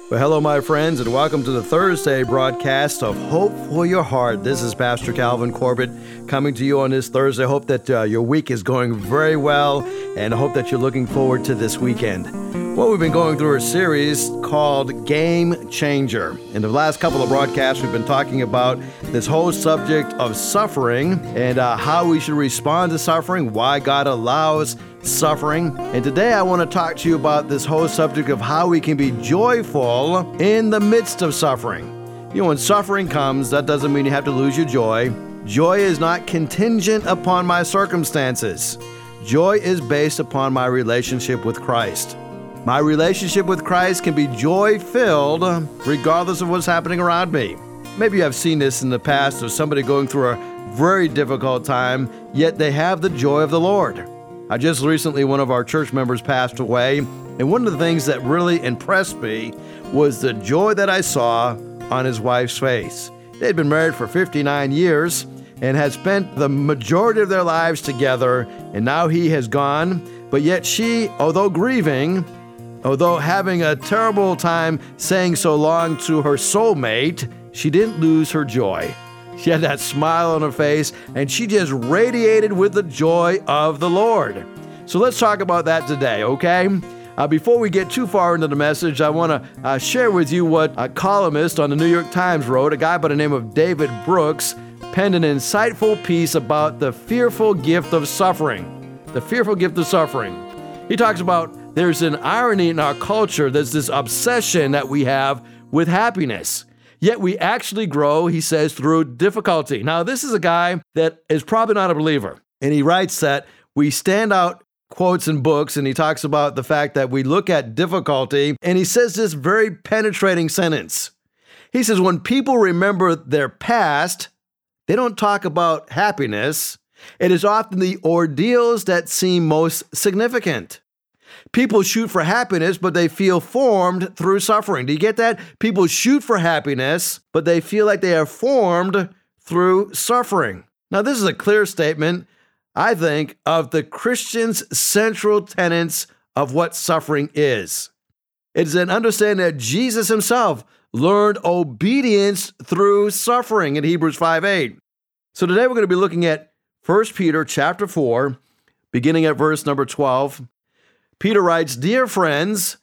Well, hello, my friends, and welcome to the Thursday broadcast of Hope for Your Heart. This is Pastor Calvin Corbett coming to you on this Thursday. I hope that your week is going very well, and I hope that you're looking forward to this weekend. Well, we've been going through a series called Game Changer. In the last couple of broadcasts, we've been talking about this whole subject of suffering and how we should respond to suffering, why God allows suffering. And today I want to talk to you about this whole subject of how we can be joyful in the midst of suffering. You know, when suffering comes, that doesn't mean you have to lose your joy. Joy is not contingent upon my circumstances. Joy is based upon my relationship with Christ. My relationship with Christ can be joy-filled regardless of what's happening around me. Maybe you have seen this in the past of somebody going through a very difficult time, yet they have the joy of the Lord. Just recently, one of our church members passed away, and one of the things that really impressed me was the joy that I saw on his wife's face. They'd been married for 59 years and had spent the majority of their lives together, and now he has gone, but yet she, although grieving, although having a terrible time saying so long to her soulmate, she didn't lose her joy. She had that smile on her face, and she just radiated with the joy of the Lord. So let's talk about that today, okay? Before we get too far into the message, I want to share with you what a columnist on the New York Times wrote. A guy by the name of David Brooks penned an insightful piece about the fearful gift of suffering. The fearful gift of suffering. He talks about there's an irony in our culture. There's this obsession that we have with happiness. Yet we actually grow, he says, through difficulty. Now, this is a guy that is probably not a believer. And he writes that we stand out quotes in books, and he talks about the fact that we look at difficulty, and he says this very penetrating sentence. He says, when people remember their past, they don't talk about happiness. It is often the ordeals that seem most significant. People shoot for happiness, but they feel formed through suffering. Do you get that? People shoot for happiness, but they feel like they are formed through suffering. Now, this is a clear statement, I think, of the Christian's central tenets of what suffering is. It's an understanding that Jesus himself learned obedience through suffering in Hebrews 5:8. So today we're going to be looking at 1 Peter chapter 4, beginning at verse number 12. Peter writes, "Dear friends,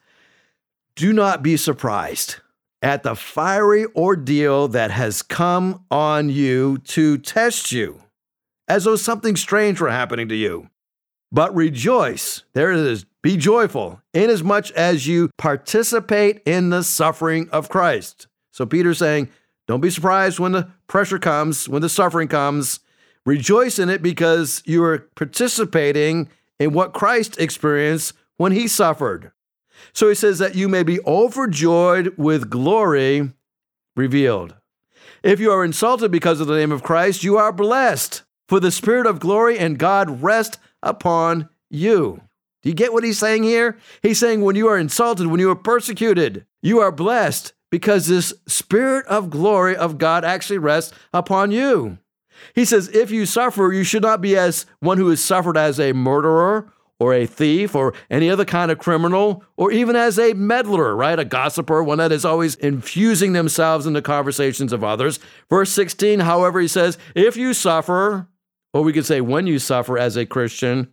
do not be surprised at the fiery ordeal that has come on you to test you, as though something strange were happening to you. But rejoice," there it is, be joyful, inasmuch as you participate in the suffering of Christ. So Peter's saying, don't be surprised when the pressure comes, when the suffering comes. Rejoice in it because you are participating in what Christ experienced when he suffered. So he says that you may be overjoyed with glory revealed. If you are insulted because of the name of Christ, you are blessed, for the Spirit of glory and God rest upon you. Do you get what he's saying here? He's saying when you are insulted, when you are persecuted, you are blessed because this Spirit of glory of God actually rests upon you. He says, if you suffer, you should not be as one who has suffered as a murderer or a thief or any other kind of criminal, or even as a meddler, right? A gossiper, one that is always infusing themselves in the conversations of others. Verse 16, however, he says, if you suffer, or we could say when you suffer as a Christian,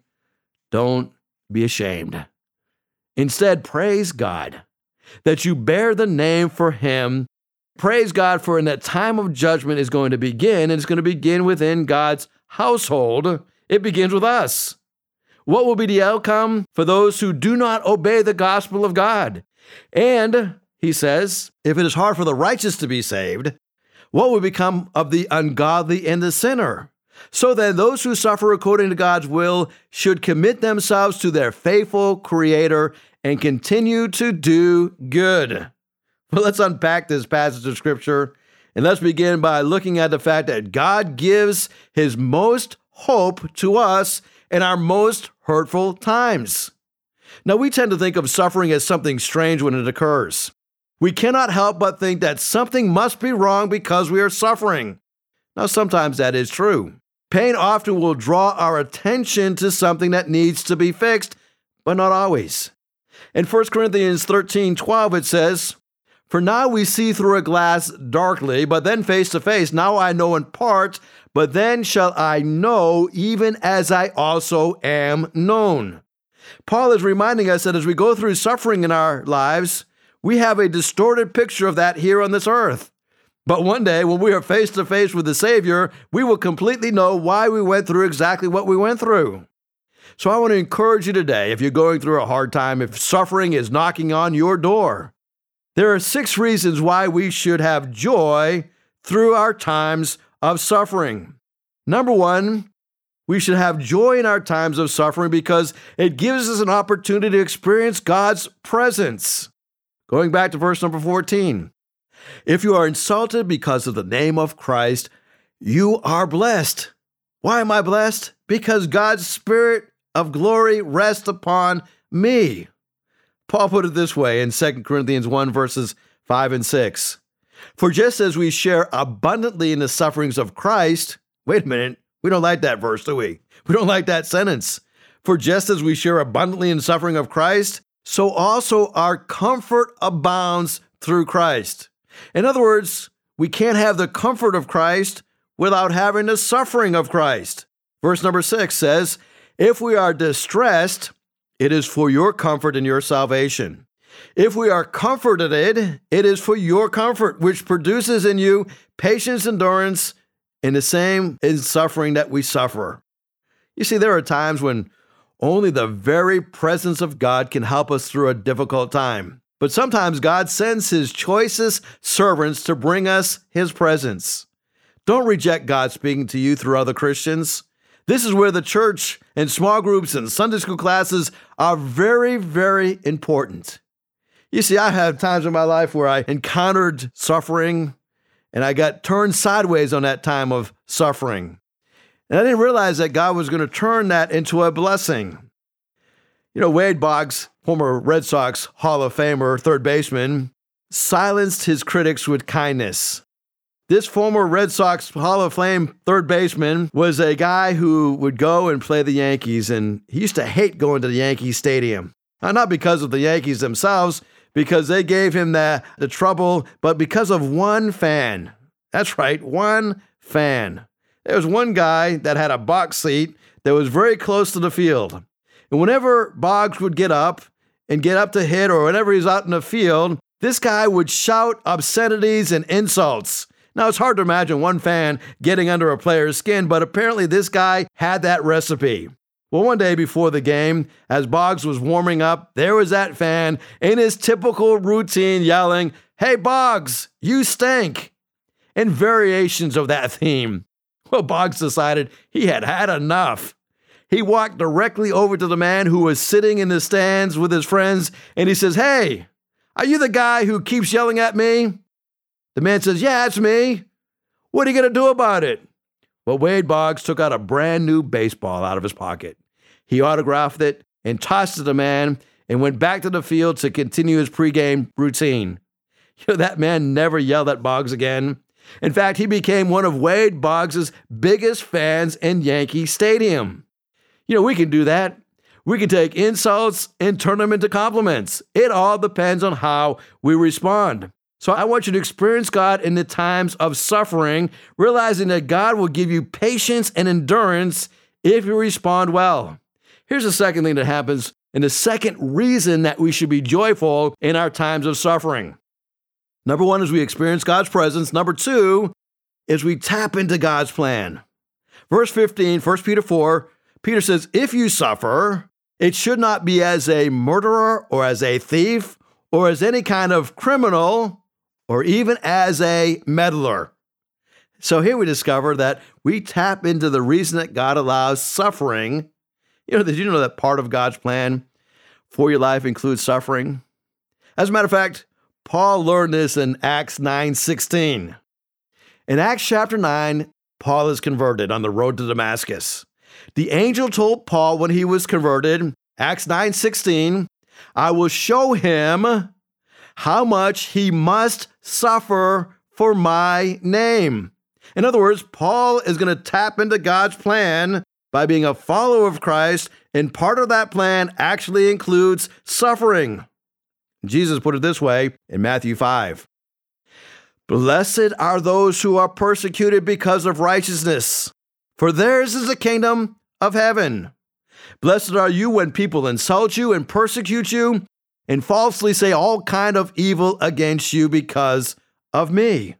don't be ashamed. Instead, praise God that you bear the name for him. Praise God for in that time of judgment is going to begin, and it's going to begin within God's household. It begins with us. What will be the outcome for those who do not obey the gospel of God? And, he says, if it is hard for the righteous to be saved, what will become of the ungodly and the sinner? So then those who suffer according to God's will should commit themselves to their faithful Creator and continue to do good. Well, let's unpack this passage of Scripture, and let's begin by looking at the fact that God gives his most hope to us in our most hurtful times. Now, we tend to think of suffering as something strange when it occurs. We cannot help but think that something must be wrong because we are suffering. Now, sometimes that is true. Pain often will draw our attention to something that needs to be fixed, but not always. In 1 Corinthians 13:12, it says, For now we see through a glass darkly, but then face to face. Now I know in part, but then shall I know, even as I also am known. Paul is reminding us that as we go through suffering in our lives, we have a distorted picture of that here on this earth. But one day, when we are face to face with the Savior, we will completely know why we went through exactly what we went through. So I want to encourage you today, if you're going through a hard time, if suffering is knocking on your door, there are 6 reasons why we should have joy through our times of suffering. Number 1, we should have joy in our times of suffering because it gives us an opportunity to experience God's presence. Going back to verse number 14. If you are insulted because of the name of Christ, you are blessed. Why am I blessed? Because God's Spirit of glory rests upon me. Paul put it this way in 2 Corinthians 1, verses 5 and 6. For just as we share abundantly in the sufferings of Christ, wait a minute, we don't like that verse, do we? We don't like that sentence. For just as we share abundantly in the suffering of Christ, so also our comfort abounds through Christ. In other words, we can't have the comfort of Christ without having the suffering of Christ. Verse number 6 says, if we are distressed, it is for your comfort and your salvation. If we are comforted, it is for your comfort, which produces in you patience, endurance, in the same in suffering that we suffer. You see, there are times when only the very presence of God can help us through a difficult time. But sometimes God sends His choicest servants to bring us His presence. Don't reject God speaking to you through other Christians. This is where the church and small groups and Sunday school classes are very, very important. You see, I have times in my life where I encountered suffering and I got turned sideways on that time of suffering. And I didn't realize that God was going to turn that into a blessing. You know, Wade Boggs, former Red Sox Hall of Famer, third baseman, silenced his critics with kindness. This former Red Sox Hall of Fame third baseman was a guy who would go and play the Yankees, and he used to hate going to the Yankee Stadium. Not because of the Yankees themselves, because they gave him the trouble, but because of one fan. That's right, one fan. There was one guy that had a box seat that was very close to the field. And whenever Boggs would get up to hit, or whenever he's out in the field, this guy would shout obscenities and insults. Now, it's hard to imagine one fan getting under a player's skin, but apparently this guy had that recipe. Well, one day before the game, as Boggs was warming up, there was that fan in his typical routine yelling, "Hey, Boggs, you stink," and variations of that theme. Well, Boggs decided he had had enough. He walked directly over to the man who was sitting in the stands with his friends, and he says, "Hey, are you the guy who keeps yelling at me?" The man says, "Yeah, it's me. What are you going to do about it?" Well, Wade Boggs took out a brand new baseball out of his pocket. He autographed it and tossed it to the man and went back to the field to continue his pregame routine. You know, that man never yelled at Boggs again. In fact, he became one of Wade Boggs' biggest fans in Yankee Stadium. You know, we can do that. We can take insults and turn them into compliments. It all depends on how we respond. So I want you to experience God in the times of suffering, realizing that God will give you patience and endurance if you respond well. Here's the second thing that happens, and the second reason that we should be joyful in our times of suffering. Number 1 is we experience God's presence. Number 2 is we tap into God's plan. Verse 15, 1 Peter 4, Peter says, if you suffer, it should not be as a murderer or as a thief or as any kind of criminal or even as a meddler. So here we discover that we tap into the reason that God allows suffering. Did you know that part of God's plan for your life includes suffering? As a matter of fact, Paul learned this in Acts 9:16. In Acts chapter 9, Paul is converted on the road to Damascus. The angel told Paul when he was converted, Acts 9:16, I will show him how much he must suffer for my name. In other words, Paul is going to tap into God's plan by being a follower of Christ, and part of that plan actually includes suffering. Jesus put it this way in Matthew 5. Blessed are those who are persecuted because of righteousness, for theirs is the kingdom of heaven. Blessed are you when people insult you and persecute you and falsely say all kind of evil against you because of me.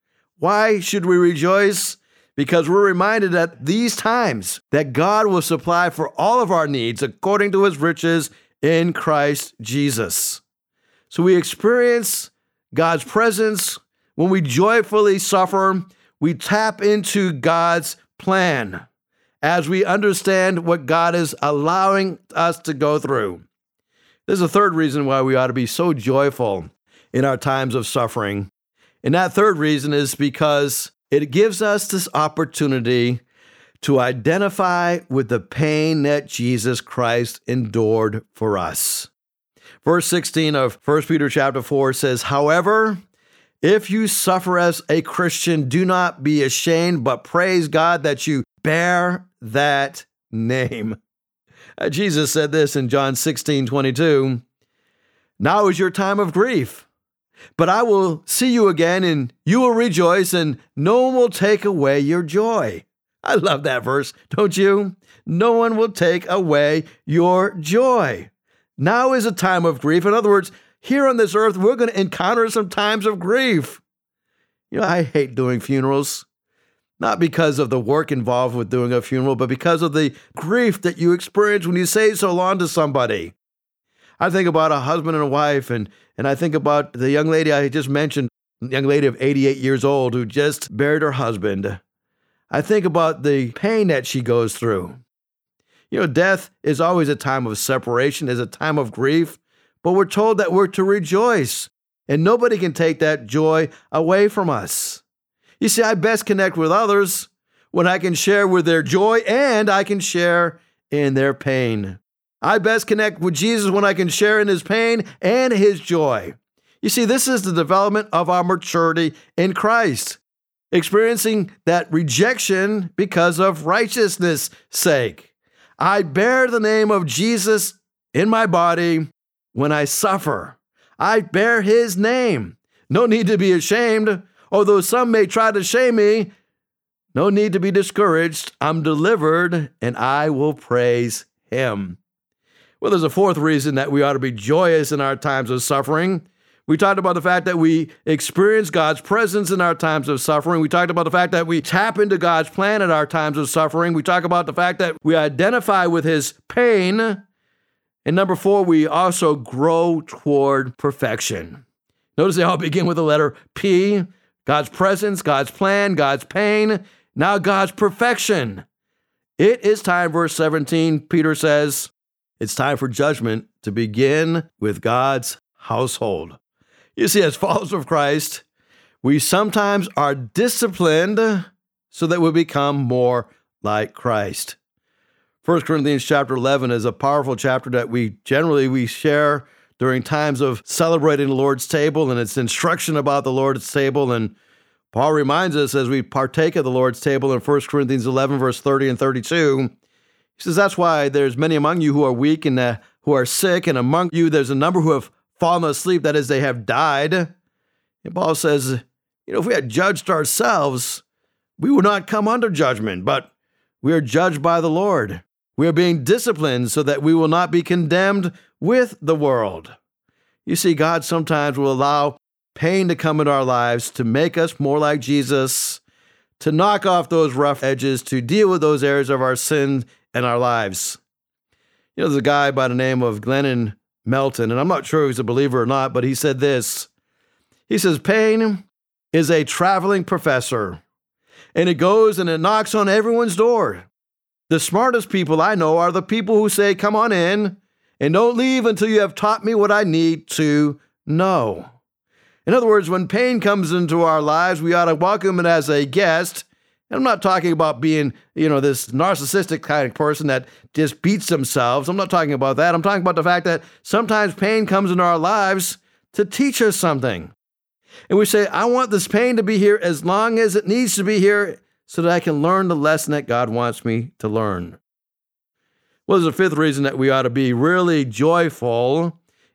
Why should we rejoice? Because we're reminded at these times that God will supply for all of our needs according to his riches in Christ Jesus. So we experience God's presence when we joyfully suffer. We tap into God's plan as we understand what God is allowing us to go through. There's a third reason why we ought to be so joyful in our times of suffering. And that third reason is because it gives us this opportunity to identify with the pain that Jesus Christ endured for us. Verse 16 of 1 Peter chapter 4 says, however, if you suffer as a Christian, do not be ashamed, but praise God that you bear that name. Jesus said this in John 16:22, now is your time of grief, but I will see you again and you will rejoice and no one will take away your joy. I love that verse, don't you? No one will take away your joy. Now is a time of grief. In other words, here on this earth, we're going to encounter some times of grief. I hate doing funerals, not because of the work involved with doing a funeral, but because of the grief that you experience when you say so long to somebody. I think about a husband and a wife, and I think about the young lady I just mentioned, a young lady of 88 years old who just buried her husband. I think about the pain that she goes through. Death is always a time of separation, is a time of grief, but we're told that we're to rejoice, and nobody can take that joy away from us. You see, I best connect with others when I can share with their joy and I can share in their pain. I best connect with Jesus when I can share in his pain and his joy. You see, this is the development of our maturity in Christ, experiencing that rejection because of righteousness' sake. I bear the name of Jesus in my body when I suffer. I bear his name. No need to be ashamed. Although some may try to shame me, no need to be discouraged. I'm delivered and I will praise him. Well, there's a fourth reason that we ought to be joyous in our times of suffering. We talked about the fact that we experience God's presence in our times of suffering. We talked about the fact that we tap into God's plan in our times of suffering. We talk about the fact that we identify with his pain. And number 4, we also grow toward perfection. Notice they all begin with the letter P. God's presence, God's plan, God's pain, now God's perfection. It is time, verse 17, Peter says, it's time for judgment to begin with God's household. You see, as followers of Christ, we sometimes are disciplined so that we become more like Christ. 1 Corinthians chapter 11 is a powerful chapter that we share during times of celebrating the Lord's table, and it's instruction about the Lord's table. And Paul reminds us as we partake of the Lord's table in 1 Corinthians 11, verse 30 and 32, he says, that's why there's many among you who are weak and who are sick, and among you there's a number who have fallen asleep, that is, they have died. And Paul says, if we had judged ourselves, we would not come under judgment, but we are judged by the Lord. We are being disciplined so that we will not be condemned with the world. You see, God sometimes will allow pain to come into our lives to make us more like Jesus, to knock off those rough edges, to deal with those areas of our sin in our lives. There's a guy by the name of Glennon Melton, and I'm not sure if he's a believer or not, but he said this. He says, pain is a traveling professor, and it goes and it knocks on everyone's door. The smartest people I know are the people who say, come on in, and don't leave until you have taught me what I need to know. In other words, when pain comes into our lives, we ought to welcome it as a guest. And I'm not talking about being, this narcissistic kind of person that just beats themselves. I'm not talking about that. I'm talking about the fact that sometimes pain comes into our lives to teach us something. And we say, I want this pain to be here as long as it needs to be here so that I can learn the lesson that God wants me to learn. Well, there's a fifth reason that we ought to be really joyful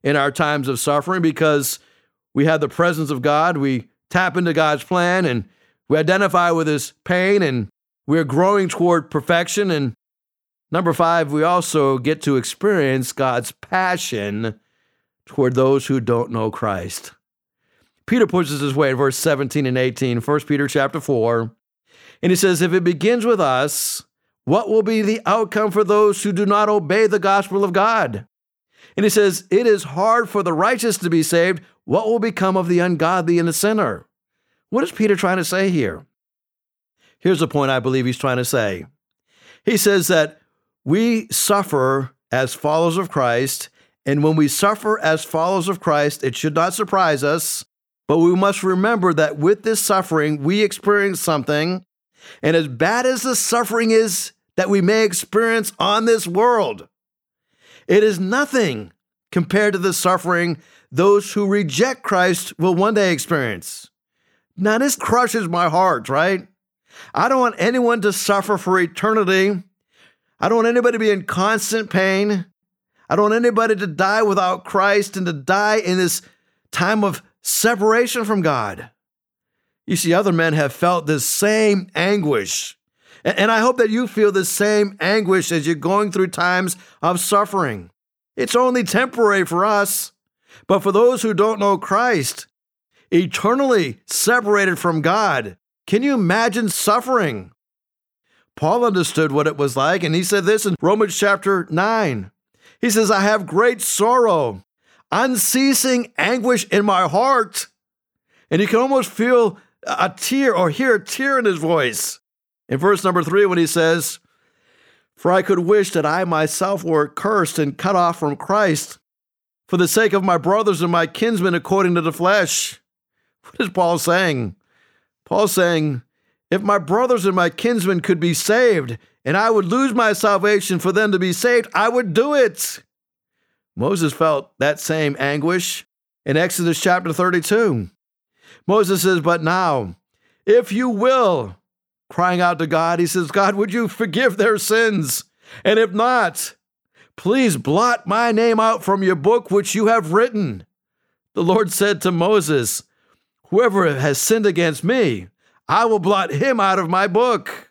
in our times of suffering because we have the presence of God. We tap into God's plan and we identify with his pain and we're growing toward perfection. And number 5, we also get to experience God's passion toward those who don't know Christ. Peter puts it this way in verse 17 and 18, 1 Peter chapter 4. And he says, if it begins with us, what will be the outcome for those who do not obey the gospel of God? And he says, it is hard for the righteous to be saved. What will become of the ungodly and the sinner? What is Peter trying to say here? Here's the point I believe he's trying to say. He says that we suffer as followers of Christ, and when we suffer as followers of Christ, it should not surprise us, but we must remember that with this suffering, we experience something, and as bad as the suffering is that we may experience on this world, it is nothing compared to the suffering those who reject Christ will one day experience. Now, this crushes my heart, right? I don't want anyone to suffer for eternity. I don't want anybody to be in constant pain. I don't want anybody to die without Christ and to die in this time of separation from God. You see, other men have felt this same anguish. And I hope that you feel the same anguish as you're going through times of suffering. It's only temporary for us, but for those who don't know Christ, eternally separated from God, can you imagine suffering? Paul understood what it was like, and he said this in Romans chapter 9. He says, I have great sorrow, unceasing anguish in my heart. And you can almost feel a tear or hear a tear in his voice. In verse number 3, when he says, for I could wish that I myself were cursed and cut off from Christ for the sake of my brothers and my kinsmen according to the flesh. What is Paul saying? Paul's saying, if my brothers and my kinsmen could be saved and I would lose my salvation for them to be saved, I would do it. Moses felt that same anguish in Exodus chapter 32. Moses says, but now, if you will, crying out to God, he says, God, would you forgive their sins? And if not, please blot my name out from your book, which you have written. The Lord said to Moses, whoever has sinned against me, I will blot him out of my book.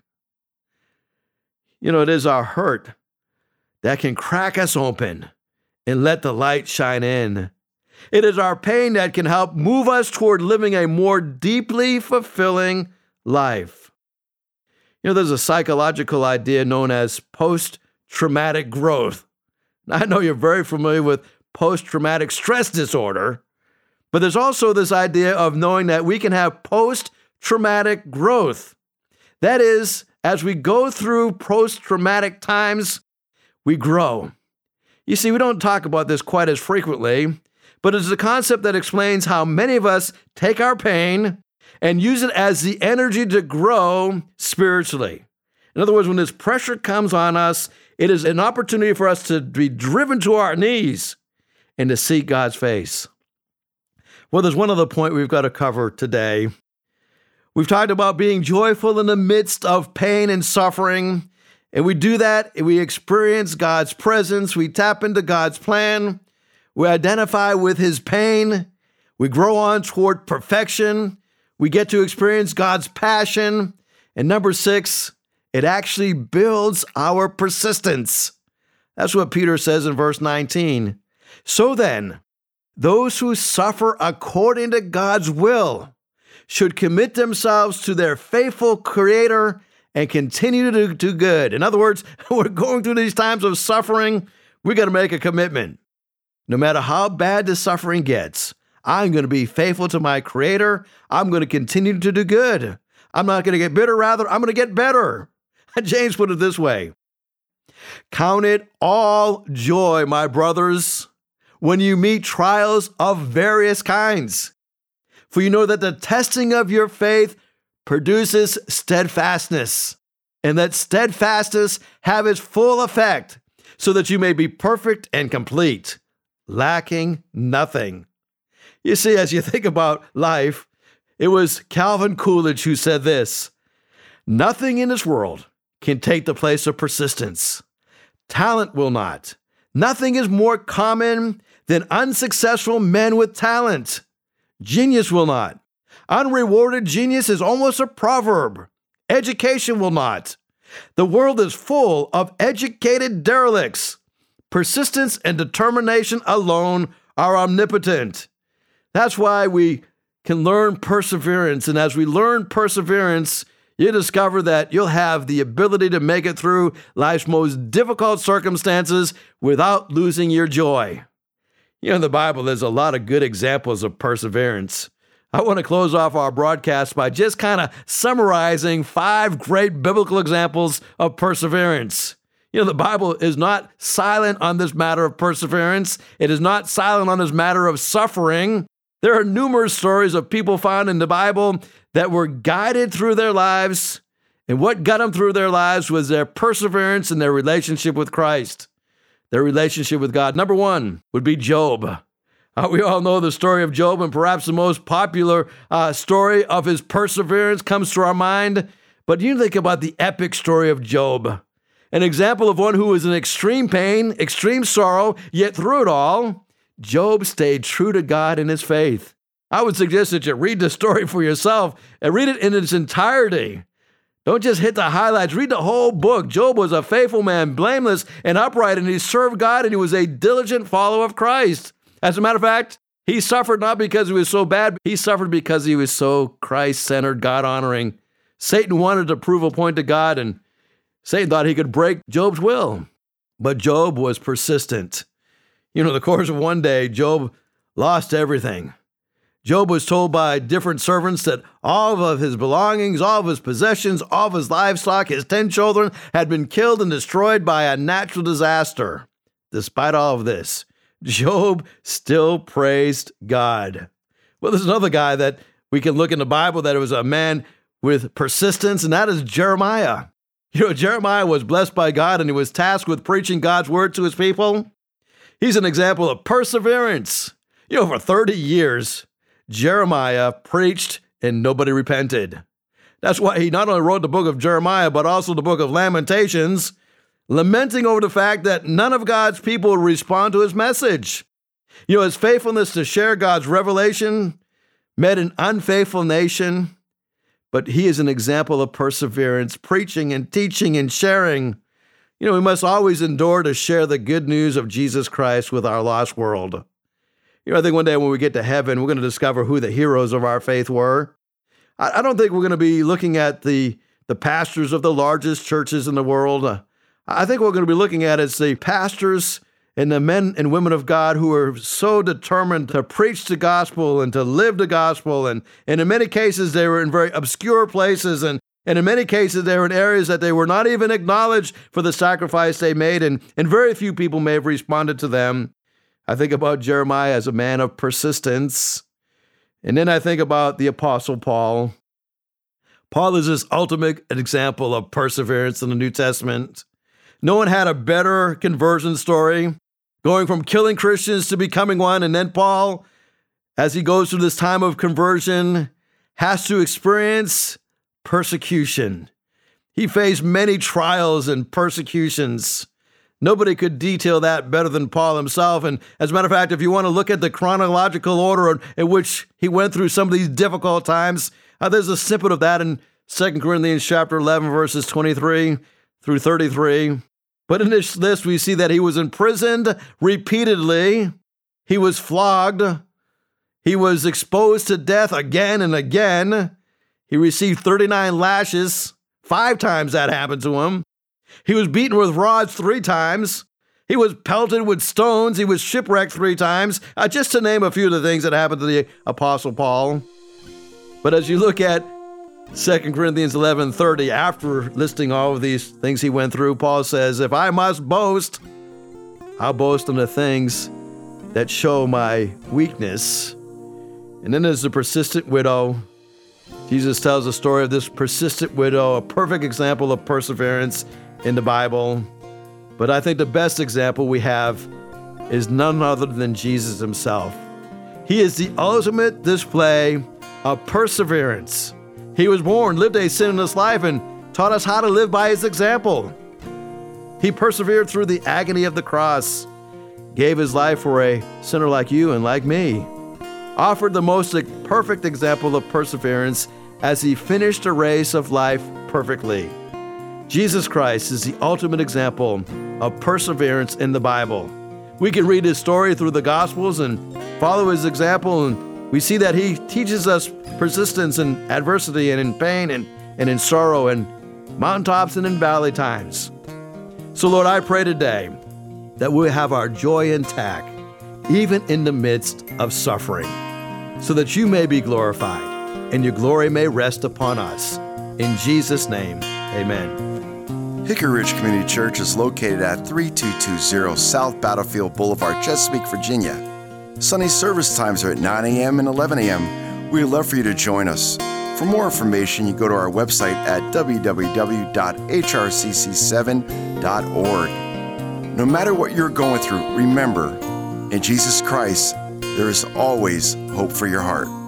You know, it is our hurt that can crack us open and let the light shine in. It is our pain that can help move us toward living a more deeply fulfilling life. You know, there's a psychological idea known as post-traumatic growth. Now, I know you're very familiar with post-traumatic stress disorder, but there's also this idea of knowing that we can have post-traumatic growth. That is, as we go through post-traumatic times, we grow. You see, we don't talk about this quite as frequently, but it's a concept that explains how many of us take our pain and use it as the energy to grow spiritually. In other words, when this pressure comes on us, it is an opportunity for us to be driven to our knees and to seek God's face. Well, there's one other point we've got to cover today. We've talked about being joyful in the midst of pain and suffering, and we do that, we experience God's presence, we tap into God's plan, we identify with his pain, we grow on toward perfection, we get to experience God's passion, and number 6, it actually builds our persistence. That's what Peter says in verse 19. So then, those who suffer according to God's will should commit themselves to their faithful Creator and continue to do good. In other words, we're going through these times of suffering, we got to make a commitment. No matter how bad the suffering gets, I'm going to be faithful to my Creator. I'm going to continue to do good. I'm not going to get bitter, rather, I'm going to get better. James put it this way: count it all joy, my brothers, when you meet trials of various kinds. For you know that the testing of your faith produces steadfastness, and that steadfastness have its full effect, so that you may be perfect and complete, lacking nothing. You see, as you think about life, it was Calvin Coolidge who said this: nothing in this world can take the place of persistence. Talent will not. Nothing is more common than unsuccessful men with talent. Genius will not. Unrewarded genius is almost a proverb. Education will not. The world is full of educated derelicts. Persistence and determination alone are omnipotent. That's why we can learn perseverance. And as we learn perseverance, you discover that you'll have the ability to make it through life's most difficult circumstances without losing your joy. In the Bible, there's a lot of good examples of perseverance. I want to close off our broadcast by just kind of summarizing 5 great biblical examples of perseverance. The Bible is not silent on this matter of perseverance. It is not silent on this matter of suffering. There are numerous stories of people found in the Bible that were guided through their lives, and what got them through their lives was their perseverance and their relationship with Christ, their relationship with God. Number 1 would be Job. We all know the story of Job, and perhaps the most popular story of his perseverance comes to our mind. But you think about the epic story of Job, an example of one who was in extreme pain, extreme sorrow, yet through it all, Job stayed true to God in his faith. I would suggest that you read the story for yourself and read it in its entirety. Don't just hit the highlights. Read the whole book. Job was a faithful man, blameless and upright, and he served God, and he was a diligent follower of Christ. As a matter of fact, he suffered not because he was so bad. He suffered because he was so Christ-centered, God-honoring. Satan wanted to prove a point to God, and Satan thought he could break Job's will. But Job was persistent. The course of one day, Job lost everything. Job was told by different servants that all of his belongings, all of his possessions, all of his livestock, his 10 children had been killed and destroyed by a natural disaster. Despite all of this, Job still praised God. Well, there's another guy that we can look in the Bible that was a man with persistence, and that is Jeremiah. Jeremiah was blessed by God, and he was tasked with preaching God's word to his people. He's an example of perseverance. For 30 years, Jeremiah preached and nobody repented. That's why he not only wrote the book of Jeremiah, but also the book of Lamentations, lamenting over the fact that none of God's people would respond to his message. His faithfulness to share God's revelation met an unfaithful nation, but he is an example of perseverance, preaching and teaching and sharing. We must always endure to share the good news of Jesus Christ with our lost world. I think one day when we get to heaven, we're going to discover who the heroes of our faith were. I don't think we're going to be looking at the pastors of the largest churches in the world. I think what we're going to be looking at is the pastors and the men and women of God who are so determined to preach the gospel and to live the gospel. And in many cases, they were in very obscure places. And in many cases, they were in areas that they were not even acknowledged for the sacrifice they made. And very few people may have responded to them. I think about Jeremiah as a man of persistence. And then I think about the Apostle Paul. Paul is this ultimate example of perseverance in the New Testament. No one had a better conversion story, going from killing Christians to becoming one. And then Paul, as he goes through this time of conversion, has to experience persecution. He faced many trials and persecutions. Nobody could detail that better than Paul himself. And as a matter of fact, if you want to look at the chronological order in which he went through some of these difficult times, there's a snippet of that in 2 Corinthians chapter 11, verses 23 through 33. But in this list, we see that he was imprisoned repeatedly. He was flogged. He was exposed to death again and again. He received 39 lashes. 5 times that happened to him. He was beaten with rods 3 times. He was pelted with stones. He was shipwrecked 3 times, just to name a few of the things that happened to the Apostle Paul. But as you look at 2 Corinthians 11:30, after listing all of these things he went through, Paul says, if I must boast, I'll boast in the things that show my weakness. And then there's the persistent widow. Jesus tells the story of this persistent widow, a perfect example of perseverance in the Bible. But I think the best example we have is none other than Jesus himself. He is the ultimate display of perseverance. He was born, lived a sinless life, and taught us how to live by his example. He persevered through the agony of the cross. gave his life for a sinner like you and like me, offered the most perfect example of perseverance as he finished a race of life perfectly. Jesus Christ is the ultimate example of perseverance in the Bible. We can read his story through the Gospels and follow his example, and we see that he teaches us persistence in adversity and in pain and in sorrow and mountaintops and in valley times. So Lord, I pray today that we'll have our joy intact, even in the midst of suffering, so that you may be glorified and your glory may rest upon us. In Jesus' name, amen. Hickory Ridge Community Church is located at 3220 South Battlefield Boulevard, Chesapeake, Virginia. Sunday service times are at 9 a.m. and 11 a.m. We'd love for you to join us. For more information, you go to our website at www.hrcc7.org. No matter what you're going through, remember, in Jesus Christ, there is always hope for your heart.